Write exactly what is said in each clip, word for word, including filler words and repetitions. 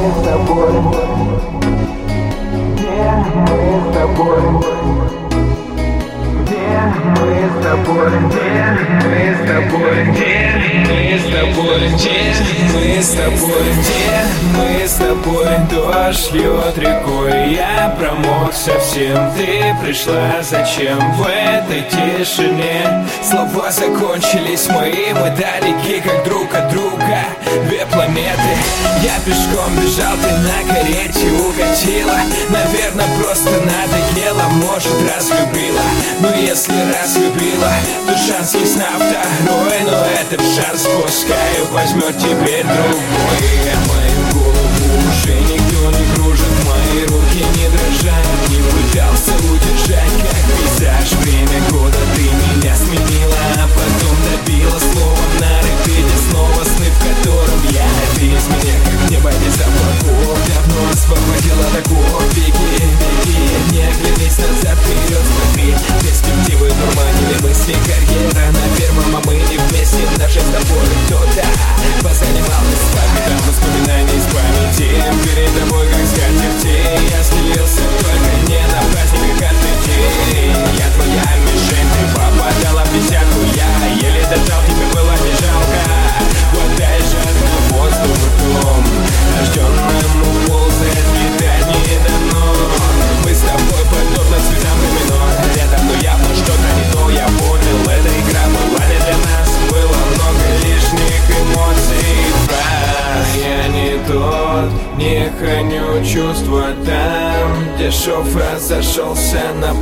с тобой? Где мы с тобой? Где мы с тобой? Где мы с тобой? Где мы с тобой? Где мы с тобой? Где мы с тобой? Дождь льет рекой, я промок совсем. Ты пришла зачем в этой тишине? Слова закончились мои, мы далеки как друг от друга. Две планеты, я пешком бежал, ты на карете укатила. Наверное, просто надоело, может, разлюбила. Но если разлюбила, то шанс есть на второй. Но этот шанс пускай возьмет теперь другой. Мою голову уже никто не кружит, мои руки не дрожат. Не пытался удержать, как пейзаж. Время года ты меня сменила, а потом добила словом на репите. Снова сны, в котором я. Ты из меня как небо без облаков. Давно освободила такого. Беги, беги, не оглянись назад, вперед смотри. Перспективы дурманили мысли, карьера на первом, а мы не вместе. Наши с тобой кто-то позанимался с вами. Там воспоминания из памяти, перед тобой как скатерти. Я слился только не на праздник, а каждый день. Я твоя мишень, ты попадала в десятку. Я еле дожал, тебе было не жалко. Хватай жаркий воздух ртом, рожденному ползать летать не дано. Мы с тобой подобно цветам домино. Рядом, но явно что-то не то, я понял. Эта игра была не для нас, было много лишних эмоций. Фраз, я не тот, не храню чувства там, где шов разошелся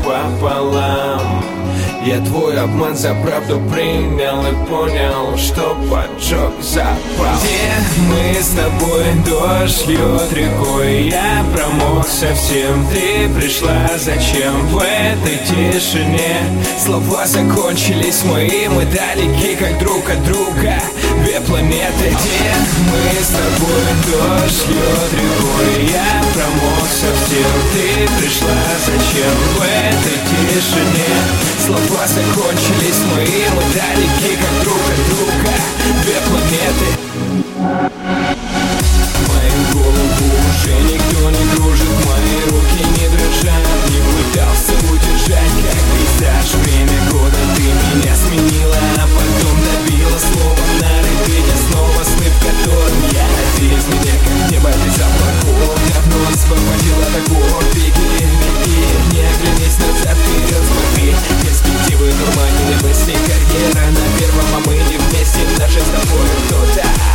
напополам. Я твой обман за правду принял и понял, что поджег запал. Где мы с тобой? Дождь льет рекой, я промок совсем. Ты пришла зачем в этой тишине? Слова закончились мои, мы далеки как друг от друга. Две планеты, где мы с тобой? Дождь льет рекой, я промок совсем. Ты пришла зачем в этой тишине? Слова закончились мои, мы далеки как друг от друга. Две планеты. Мою голову уже никто не кружит, мои руки не дрожат. Не пытался удержать, как пейзаж. Время года ты меня сменила, а потом добила словом на репите. Снова сны, в котором я. Ты из меня как небо без облаков. Давно освободила такого. Беги, беги, не оглянись назад, вперед смотри. Перспективы дурманили мысли, карьера на первом, а мы не вместе. Даже с тобой кто-то